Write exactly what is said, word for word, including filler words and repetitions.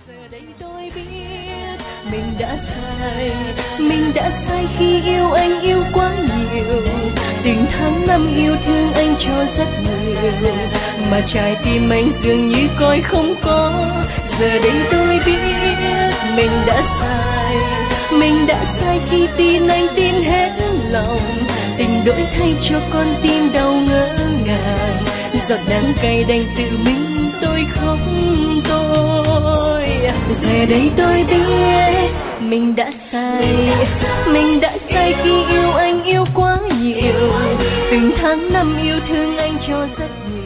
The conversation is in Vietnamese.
Giờ đây tôi biết mình đã sai, mình đã sai khi yêu anh yêu quá nhiều. Từng tháng năm yêu thương anh cho rất nhiều, mà trái tim anh dường như coi không có. Giờ đây tôi biết mình đã sai, mình đã sai khi tin anh tin hết lòng. Tình đổi thay cho con tim đau ngỡ ngàng, giọt đắng cay đành tự mình tôi khóc tôi. Giờ đây tôi biết mình đã sai, mình đã sai khi yêu anh yêu quá nhiều. Từng tháng năm yêu thương anh cho rất nhiều.